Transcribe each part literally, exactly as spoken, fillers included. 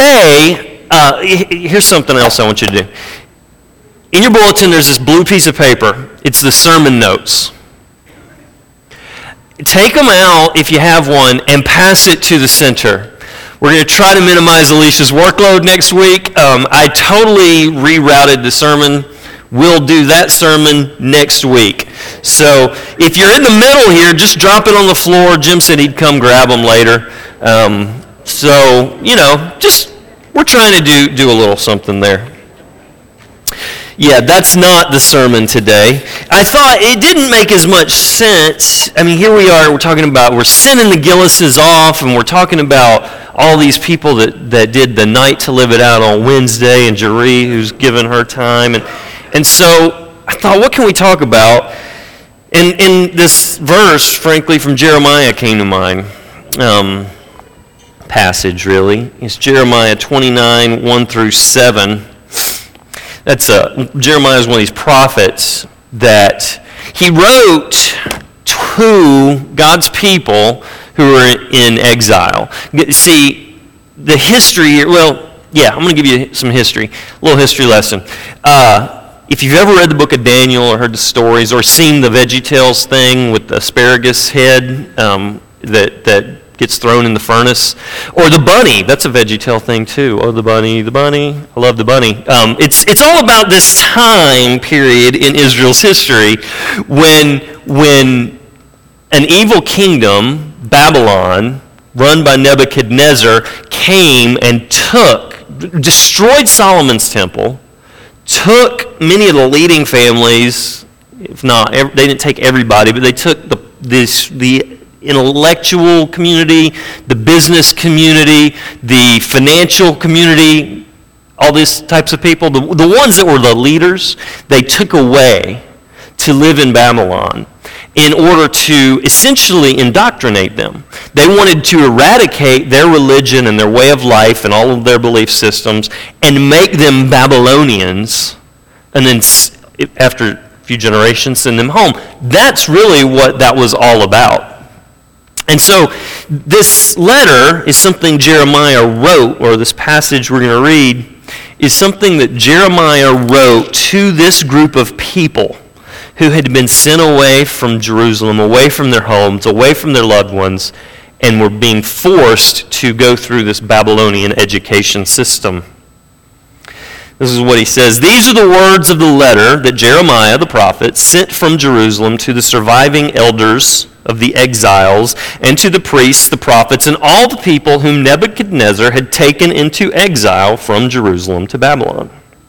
today, uh, here's something else I want you to do. In your bulletin, there's this blue piece of paper. It's the sermon notes. Take them out, if you have one, and pass it to the center. We're going to try to minimize Alicia's workload next week. Um, I totally rerouted the sermon. We'll do that sermon next week. So if you're in the middle here, just drop it on the floor. Jim said he'd come grab them later. Um, so, you know, just, we're trying to do, do a little something there. Yeah, that's not the sermon today. I thought it didn't make as much sense. I mean, here we are, we're talking about, we're sending the Gillises off, and we're talking about all these people that, that did the night to live it out on Wednesday, and Jeree, who's given her time. And, and so I thought, what can we talk about? And, and this verse, frankly, from Jeremiah came to mind. Um, passage, really. It's Jeremiah twenty-nine, one through seven. That's uh, Jeremiah is one of these prophets that he wrote to God's people who were in exile. See, the history, well, yeah, I'm going to give you some history, a little history lesson. Uh, if you've ever read the book of Daniel or heard the stories or seen the VeggieTales thing with the asparagus head um, that that gets thrown in the furnace, or the bunny, that's a VeggieTale thing too. Oh, the bunny, the bunny, I love the bunny. Um, it's it's all about this time period in Israel's history when when an evil kingdom, Babylon, run by Nebuchadnezzar, came and took, destroyed Solomon's temple, took many of the leading families, if not, they didn't take everybody, but they took the this the intellectual community, the business community, the financial community, all these types of people, the, the ones that were the leaders, they took away to live in Babylon in order to essentially indoctrinate them. They wanted to eradicate their religion and their way of life and all of their belief systems and make them Babylonians, and then after a few generations send them home. That's really what that was all about. And so this letter is something Jeremiah wrote, or this passage we're going to read is something that Jeremiah wrote to this group of people who had been sent away from Jerusalem, away from their homes, away from their loved ones, and were being forced to go through this Babylonian education system. This is what he says. These are the words of the letter that Jeremiah the prophet sent from Jerusalem to the surviving elders of the exiles and to the priests, the prophets, and all the people whom Nebuchadnezzar had taken into exile from Jerusalem to Babylon.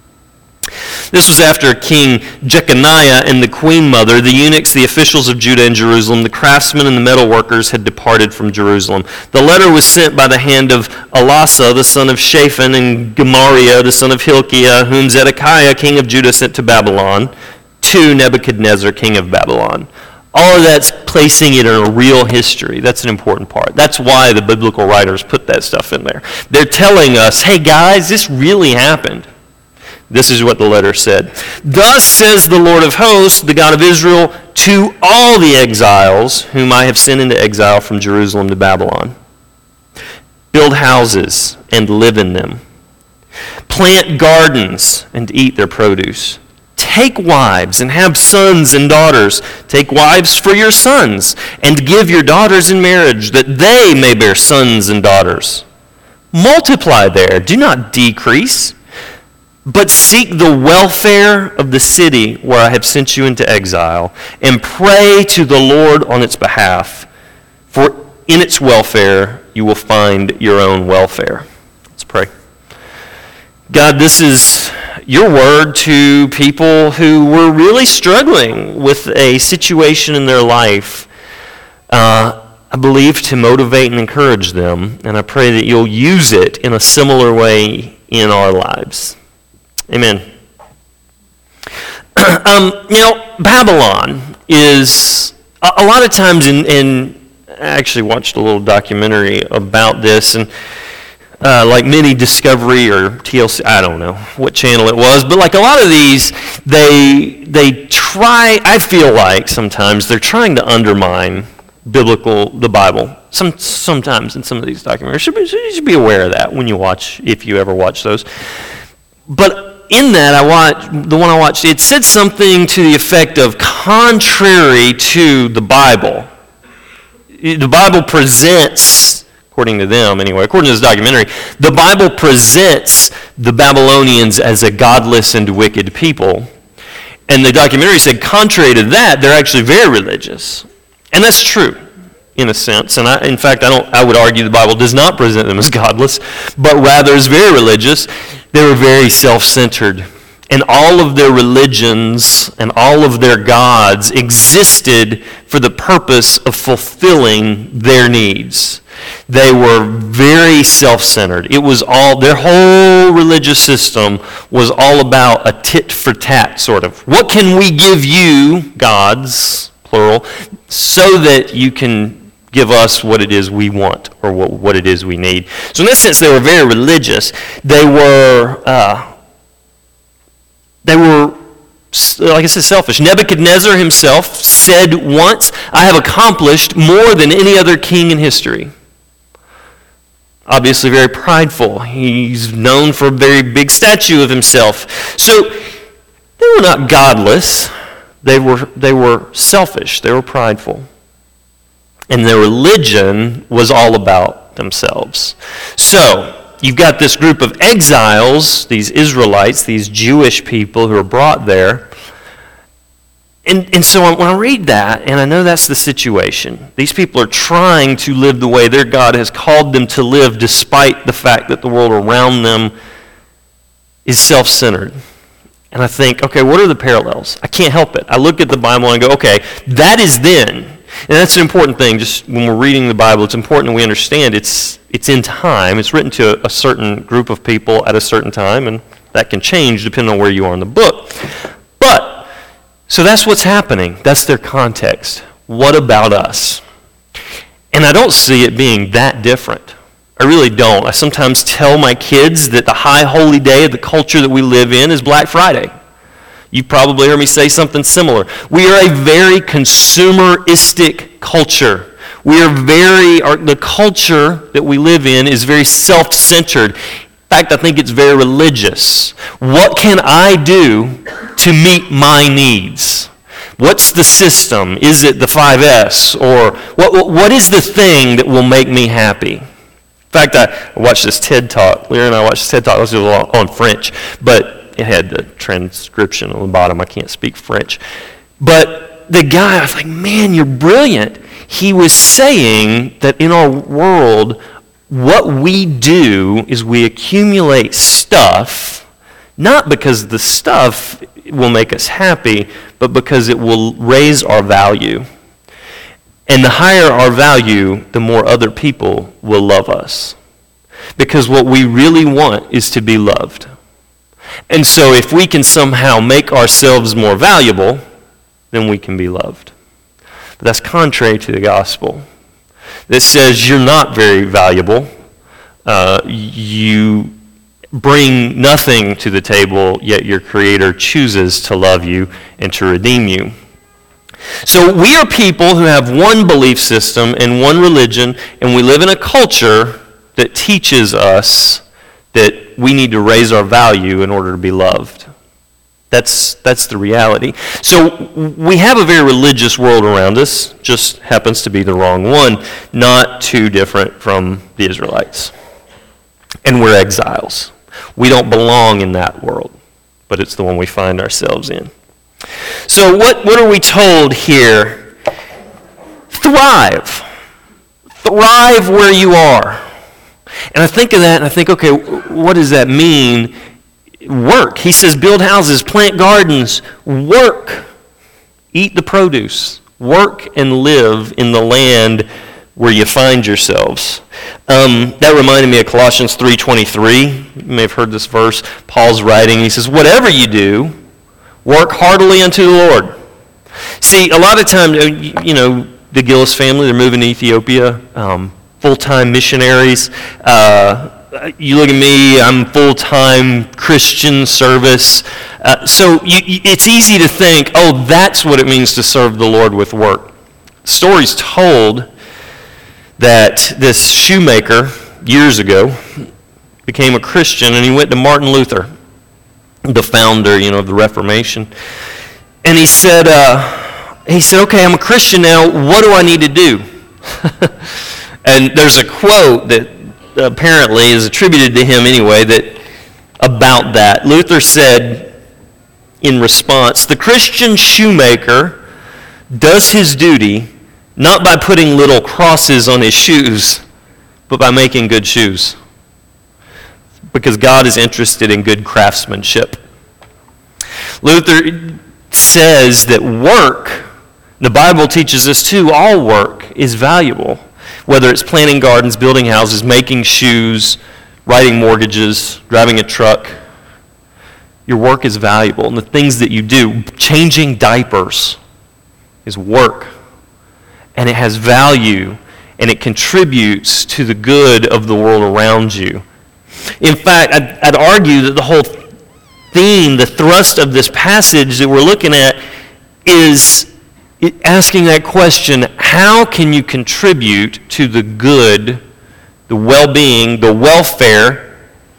This was after King Jeconiah and the queen mother, the eunuchs, the officials of Judah and Jerusalem, the craftsmen and the metalworkers had departed from Jerusalem. The letter was sent by the hand of Elasah, the son of Shaphan, and Gemariah, the son of Hilkiah, whom Zedekiah, king of Judah, sent to Babylon, to Nebuchadnezzar, king of Babylon. All of that's placing it in a real history. That's an important part. That's why the biblical writers put that stuff in there. They're telling us, hey guys, this really happened. This is what the letter said. Thus says the Lord of hosts, the God of Israel, to all the exiles whom I have sent into exile from Jerusalem to Babylon. Build houses and live in them. Plant gardens and eat their produce. Take wives and have sons and daughters. Take wives for your sons and give your daughters in marriage, that they may bear sons and daughters. Multiply there, do not decrease, but seek the welfare of the city where I have sent you into exile, and pray to the Lord on its behalf, for in its welfare you will find your own welfare. Let's pray. God, this is your word to people who were really struggling with a situation in their life, uh, I believe to motivate and encourage them, and I pray that you'll use it in a similar way in our lives. Amen. um, you know, Babylon is, a, a lot of times in, in, I actually watched a little documentary about this, and uh, like many Discovery or T L C, I don't know what channel it was, but like a lot of these, they they try, I feel like sometimes they're trying to undermine biblical, the Bible. Some sometimes in some of these documentaries, you should, be, you should be aware of that when you watch, if you ever watch those. But in that, I watched the one I watched. It said something to the effect of contrary to the Bible. The Bible presents, according to them anyway, according to this documentary, the Bible presents the Babylonians as a godless and wicked people. And the documentary said, contrary to that, they're actually very religious. And that's true, in a sense. And I, in fact, I don't. I would argue the Bible does not present them as godless, but rather as very religious. They were very self-centered. And all of their religions and all of their gods existed for the purpose of fulfilling their needs. They were very self-centered. It was all, their whole religious system was all about a tit-for-tat sort of. What can we give you, gods, plural, so that you can give us what it is we want or what, what it is we need. So in that sense, they were very religious. They were, uh, they were, like I said, selfish. Nebuchadnezzar himself said once, I have accomplished more than any other king in history. Obviously very prideful. He's known for a very big statue of himself. So they were not godless. They were, they were selfish. They were prideful. And their religion was all about themselves. So you've got this group of exiles, these Israelites, these Jewish people who are brought there. And, and so when I read that, and I know that's the situation, these people are trying to live the way their God has called them to live despite the fact that the world around them is self-centered. And I think, okay, what are the parallels? I can't help it. I look at the Bible and I go, okay, that is then. And that's an important thing. Just when we're reading the Bible, it's important that we understand it's it's in time. It's written to a, a certain group of people at a certain time, and that can change depending on where you are in the book. But, so that's what's happening. That's their context. What about us? And I don't see it being that different. I really don't. I sometimes tell my kids that the high holy day of the culture that we live in is Black Friday. You probably heard me say something similar. We are a very consumeristic culture. We are very, our, the culture that we live in is very self-centered. In fact, I think it's very religious. What can I do to meet my needs? What's the system? Is it the five S? Or what, what is the thing that will make me happy? In fact, I watched this TED Talk. Lyra and I watched this TED Talk. This was on French, but it had the transcription on the bottom. I can't speak French. But the guy, I was like, man, you're brilliant. He was saying that in our world, what we do is we accumulate stuff, not because the stuff will make us happy, but because it will raise our value. And the higher our value, the more other people will love us. Because what we really want is to be loved. And so if we can somehow make ourselves more valuable, then we can be loved. But that's contrary to the gospel. That says you're not very valuable. Uh, you bring nothing to the table, yet your Creator chooses to love you and to redeem you. So we are people who have one belief system and one religion, and we live in a culture that teaches us that we need to raise our value in order to be loved. That's that's the reality. So we have a very religious world around us, just happens to be the wrong one, not too different from the Israelites. And we're exiles. We don't belong in that world, but it's the one we find ourselves in. So what, what are we told here? Thrive. Thrive where you are. And I think of that and I think, okay, what does that mean? Work. He says build houses, plant gardens, work. Eat the produce. Work and live in the land where you find yourselves. Um, that reminded me of Colossians three twenty-three. You may have heard this verse. Paul's writing. He says, whatever you do, work heartily unto the Lord. See, a lot of times, you know, the Gillis family, they're moving to Ethiopia. Um, full-time missionaries. Uh, you look at me, I'm full-time Christian service. Uh, so you, it's easy to think, oh, that's what it means to serve the Lord with work. The story's told that this shoemaker, years ago, became a Christian, and he went to Martin Luther, the founder, you know, of the Reformation. And he said, uh, he said, okay, I'm a Christian now. What do I need to do? And there's a quote that apparently is attributed to him anyway that about that. Luther said in response, the Christian shoemaker does his duty not by putting little crosses on his shoes, but by making good shoes. Because God is interested in good craftsmanship. Luther says that work, the Bible teaches us too, all work is valuable. Whether it's planting gardens, building houses, making shoes, writing mortgages, driving a truck, your work is valuable. And the things that you do, changing diapers, is work. And it has value, and it contributes to the good of the world around you. In fact, I'd, I'd argue that the whole theme, the thrust of this passage that we're looking at is asking that question, how can you contribute to the good, the well-being, the welfare,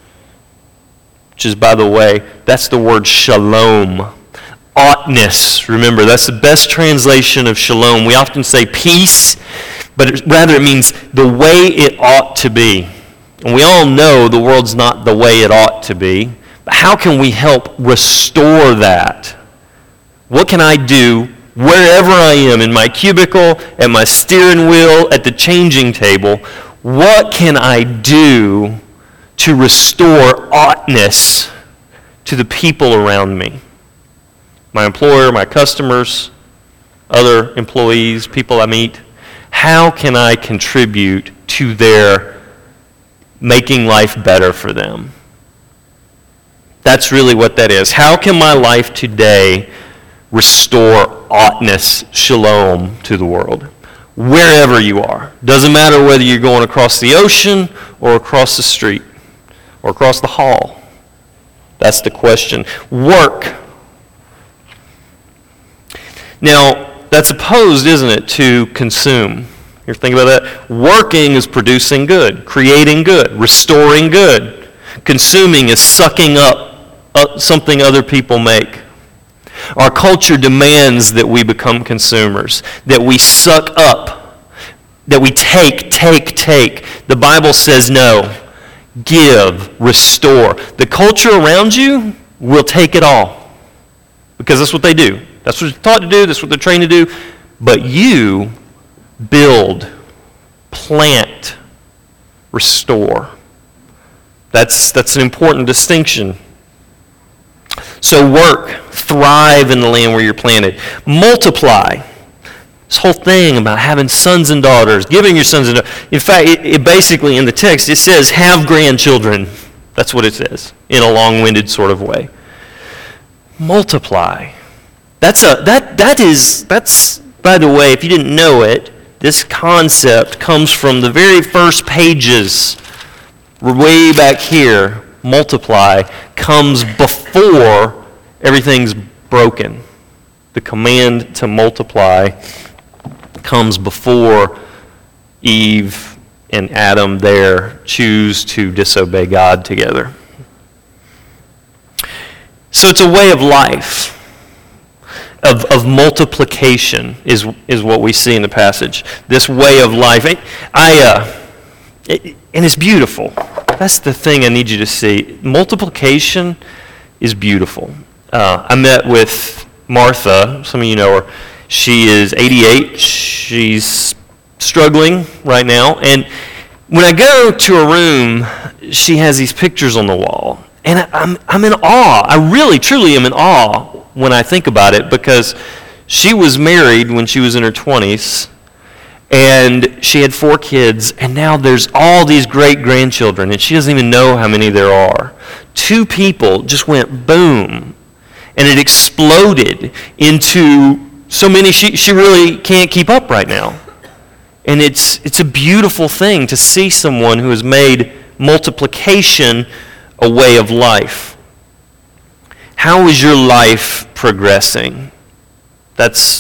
which is, by the way, that's the word shalom. Oughtness, remember, that's the best translation of shalom. We often say peace, but it, rather it means the way it ought to be. And we all know the world's not the way it ought to be. But how can we help restore that? What can I do wherever I am, in my cubicle, at my steering wheel, at the changing table? What can I do to restore oughtness to the people around me? My employer, my customers, other employees, people I meet. How can I contribute to their making life better for them? That's really what that is. How can my life today restore oughtness, shalom, to the world? Wherever you are. Doesn't matter whether you're going across the ocean or across the street or across the hall. That's the question. Work. Now, that's opposed, isn't it, to consume? You're thinking about that? Working is producing good, creating good, restoring good. Consuming is sucking up uh, something other people make. Our culture demands that we become consumers, that we suck up, that we take, take, take. The Bible says no. Give, restore. The culture around you will take it all because that's what they do. That's what they're taught to do. That's what they're trained to do. But you build, plant, restore. That's, that's an important distinction. So work, thrive in the land where you're planted. Multiply. This whole thing about having sons and daughters, giving your sons and daughters. In fact, it, it basically, in the text, it says, have grandchildren. That's what it says, in a long-winded sort of way. Multiply. That's a that that is that's by the way, if you didn't know it, this concept comes from the very first pages. Way back here, multiply comes before everything's broken. The command to multiply comes before Eve and Adam there choose to disobey God together. So it's a way of life. Of, of multiplication is is what we see in the passage. This way of life. I, I uh, it, and it's beautiful. That's the thing I need you to see. Multiplication is beautiful. Uh, I met with Martha. Some of you know her. She is eighty-eight. She's struggling right now. And when I go to her room, she has these pictures on the wall. And I, I'm I'm in awe. I really, truly am in awe when I think about it, because she was married when she was in her twenties, and she had four kids, and now there's all these great-grandchildren, and she doesn't even know how many there are. Two people just went boom, and it exploded into so many, she, she really can't keep up right now. And it's it's a beautiful thing to see someone who has made multiplication a way of life. How is your life progressing? That's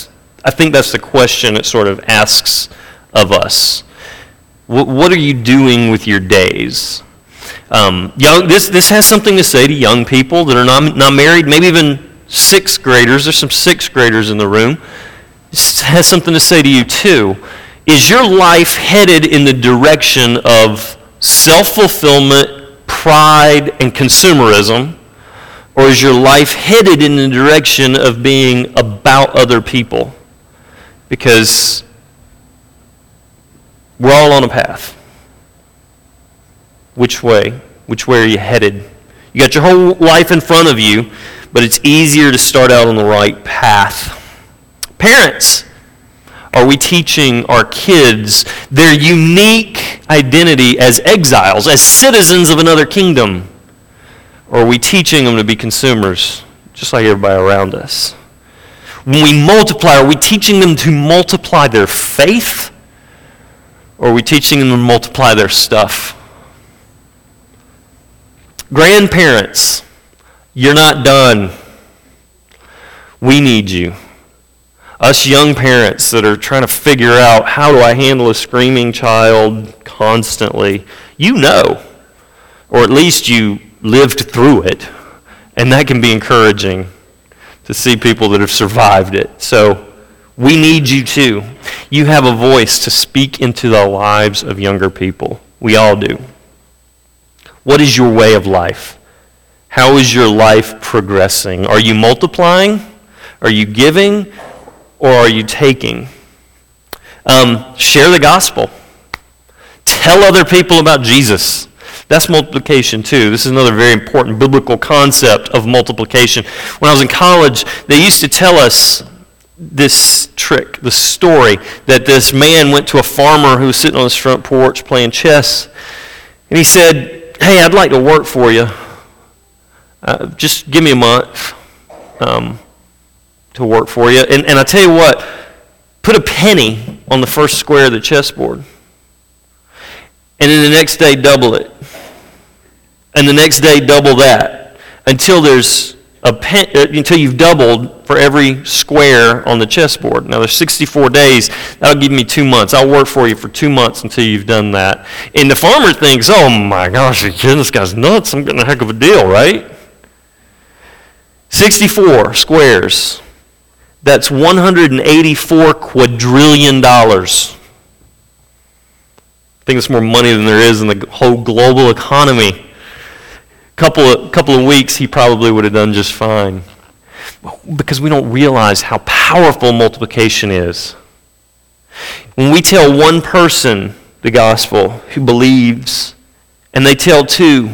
I think that's the question it sort of asks of us. What, what are you doing with your days? Um, young, this, this has something to say to young people that are not, not married, maybe even sixth graders. There's some sixth graders in the room. This has something to say to you too. Is your life headed in the direction of self-fulfillment, pride, and consumerism? Or is your life headed in the direction of being about other people? Because we're all on a path. Which way? Which way are you headed? You got your whole life in front of you, but it's easier to start out on the right path. Parents, are we teaching our kids their unique identity as exiles, as citizens of another kingdom? Or are we teaching them to be consumers, just like everybody around us? When we multiply, are we teaching them to multiply their faith? Or are we teaching them to multiply their stuff? Grandparents, you're not done. We need you. Us young parents that are trying to figure out, how do I handle a screaming child constantly? You know, or at least you lived through it, and that can be encouraging to see people that have survived it. So we need you too. You have a voice to speak into the lives of younger people. We all do. What is your way of life? How is your life progressing? Are you multiplying? Are you giving? Or are you taking? Um, share the gospel. Tell other people about Jesus. That's multiplication too. This is another very important biblical concept of multiplication. When I was in college, they used to tell us this trick, the story, that this man went to a farmer who was sitting on his front porch playing chess. And he said, hey, I'd like to work for you. Uh, just give me a month um, to work for you. And, and I tell you what, put a penny on the first square of the chessboard. And then the next day, double it. And the next day, double that. Until there's a pen, until you've doubled for every square on the chessboard. Now, there's sixty-four days. That'll give me two months. I'll work for you for two months until you've done that. And the farmer thinks, oh my gosh, you kidding? This guy's nuts. I'm getting a heck of a deal, right? sixty-four squares. That's one hundred eighty-four quadrillion dollars. I think it's more money than there is in the whole global economy. Couple of, couple of weeks, he probably would have done just fine. Because we don't realize how powerful multiplication is. When we tell one person the gospel who believes, and they tell two,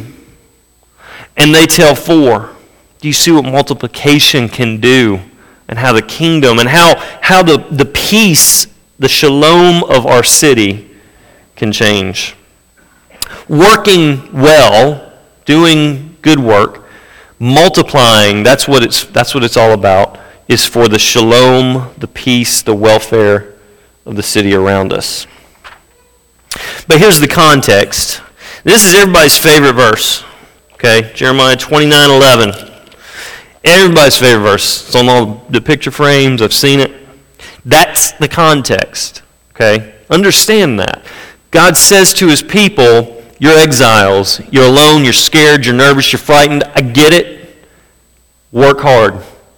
and they tell four, do you see what multiplication can do? And how the kingdom, and how, how the, the peace, the shalom of our city can change. Working well, doing good work, multiplying, that's what it's that's what it's all about, is for the shalom, the peace, the welfare of the city around us. But here's the context. This is everybody's favorite verse. Okay, Jeremiah twenty-nine eleven. Everybody's favorite verse. It's on all the picture frames. I've seen it. That's the context. Okay? Understand that. God says to his people, you're exiles. You're alone. You're scared. You're nervous. You're frightened. I get it. Work hard.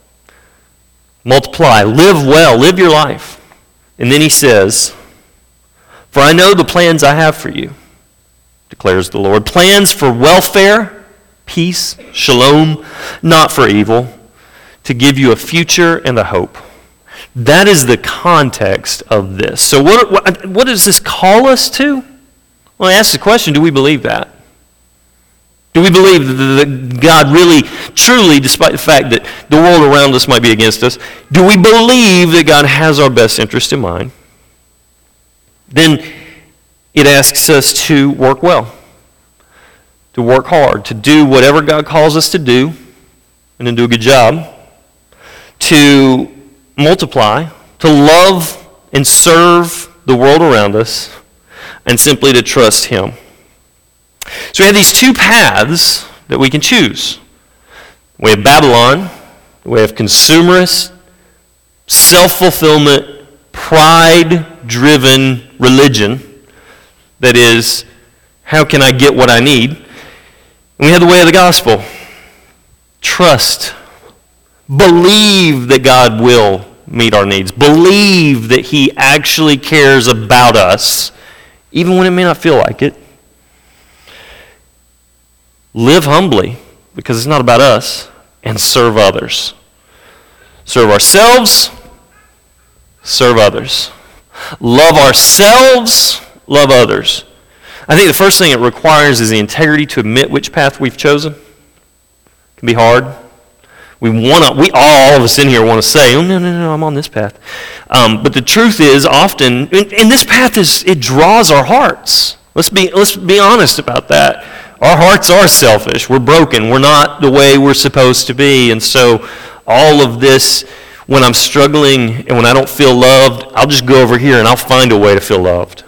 Multiply. Live well. Live your life. And then he says, for I know the plans I have for you, declares the Lord. Plans for welfare, peace, shalom, not for evil, to give you a future and a hope. That is the context of this. So what, what, what does this call us to? Well, I ask the question, do we believe that? Do we believe that God really, truly, despite the fact that the world around us might be against us, do we believe that God has our best interest in mind? Then it asks us to work well, to work hard, to do whatever God calls us to do, and then do a good job, to multiply, to love and serve the world around us, and simply to trust him. So we have these two paths that we can choose. The way of Babylon, the way of consumerist, self-fulfillment, pride-driven religion that is, how can I get what I need? And we have the way of the gospel. Trust. Believe that God will meet our needs. Believe that he actually cares about us, even when it may not feel like it. Live humbly, because it's not about us, and serve others. Serve ourselves, serve others. Love ourselves, love others. I think the first thing it requires is the integrity to admit which path we've chosen. It can be hard. We want to, we all, all of us in here want to say, oh, no, no, no, I'm on this path. Um, but the truth is, often, and, and this path is, it draws our hearts. Let's be, let's be honest about that. Our hearts are selfish. We're broken. We're not the way we're supposed to be. And so all of this, when I'm struggling and when I don't feel loved, I'll just go over here and I'll find a way to feel loved.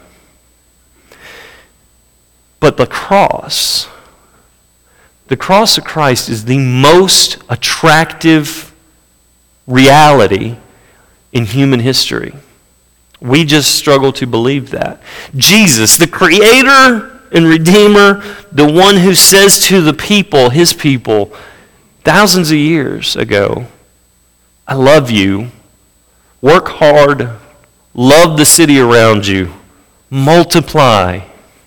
But the cross, the cross of Christ is the most attractive reality in human history. We just struggle to believe that. Jesus, the Creator and Redeemer, the one who says to the people, his people, thousands of years ago, I love you, work hard, love the city around you, multiply,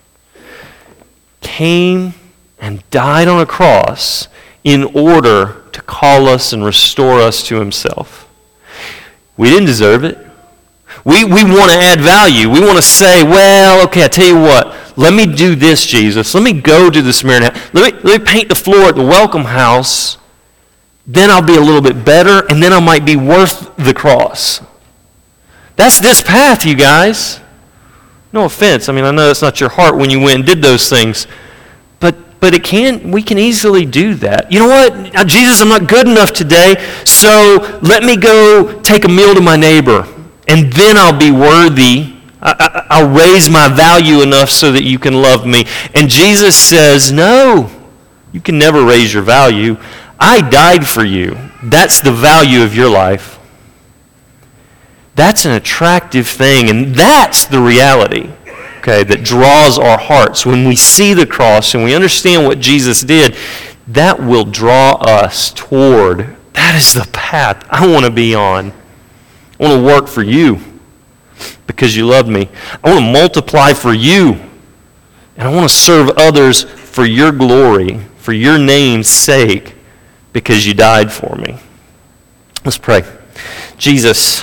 came and died on a cross in order to call us and restore us to himself. We didn't deserve it. We, we want to add value. We want to say, well, okay, I tell you what, let me do this, Jesus. Let me go to the Samaritan house. Let me, let me paint the floor at the welcome house. Then I'll be a little bit better, and then I might be worth the cross. That's this path, you guys. No offense. I mean, I know that's not your heart when you went and did those things. But but it can we can easily do that. You know what? Now, Jesus, I'm not good enough today, so let me go take a meal to my neighbor, and then I'll be worthy. I, I, I'll raise my value enough so that you can love me. And Jesus says, no, you can never raise your value. I died for you. That's the value of your life. That's an attractive thing, and that's the reality, okay, that draws our hearts. When we see the cross and we understand what Jesus did, that will draw us toward, that is the path I want to be on. I want to work for you because you love me. I want to multiply for you, and I want to serve others for your glory, for your name's sake, because you died for me. Let's pray. Jesus,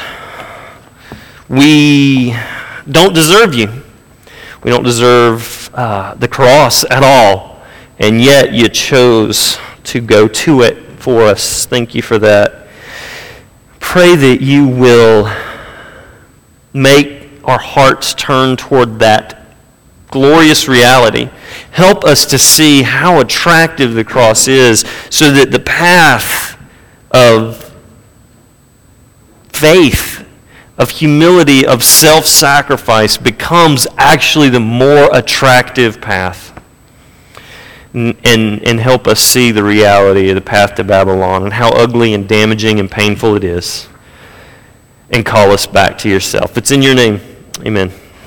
we don't deserve you. We don't deserve uh, the cross at all, and yet you chose to go to it for us. Thank you for that. Pray that you will make our hearts turn toward that glorious reality. Help us to see how attractive the cross is so that the path of faith, of humility, of self-sacrifice becomes actually the more attractive path. And, and, and help us see the reality of the path to Babylon and how ugly and damaging and painful it is. And call us back to yourself. It's in your name. Amen.